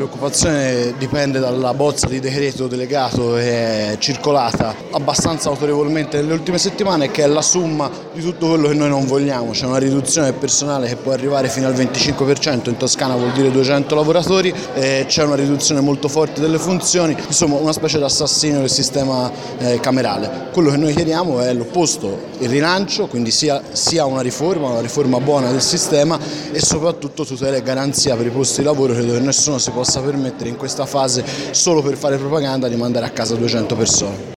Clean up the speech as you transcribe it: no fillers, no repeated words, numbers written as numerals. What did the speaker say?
preoccupazione dipende dalla bozza di decreto delegato che è circolata abbastanza autorevolmente nelle ultime settimane, che è la somma di tutto quello che noi non vogliamo. C'è una riduzione del personale che può arrivare fino al 25%, in Toscana vuol dire 200 lavoratori, c'è una riduzione molto forte delle funzioni, insomma una specie di assassinio del sistema camerale. Quello che noi chiediamo è l'opposto, il rilancio, quindi sia una riforma buona del sistema e soprattutto tutela e garanzia per i posti di lavoro. Credo che nessuno si possa permettere in questa fase, solo per fare propaganda, di mandare a casa 200 persone.